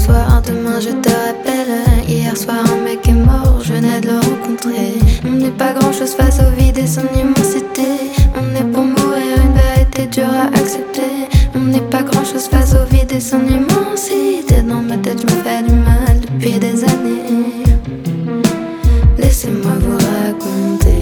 soir, demain je te rappelle. Hier soir un mec est mort, je venais de le rencontrer. On n'est pas grand chose face au vide et son immensité. On est pour mourir, une vérité dure à accepter. On n'est pas grand chose face au vide et son immensité. Dans ma tête je me fais du mal depuis des années. Laissez-moi vous raconter.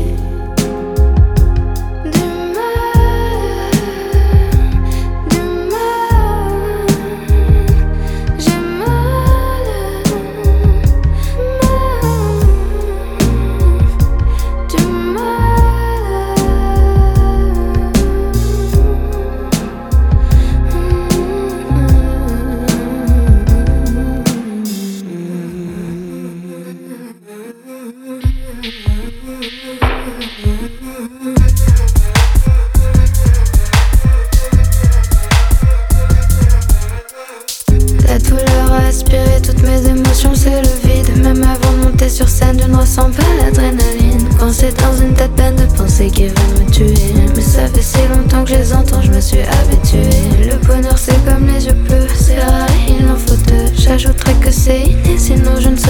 La douleur a aspiré toutes mes émotions, c'est le vide. Même avant de monter sur scène, je ne ressens pas l'adrénaline. Quand c'est dans une tête pleine de pensées qui veulent me tuer. Mais ça fait si longtemps que je les entends, je me suis habituée. Le bonheur c'est comme les yeux bleus, c'est rare, il en faut deux. J'ajouterais que c'est inné, sinon je ne serais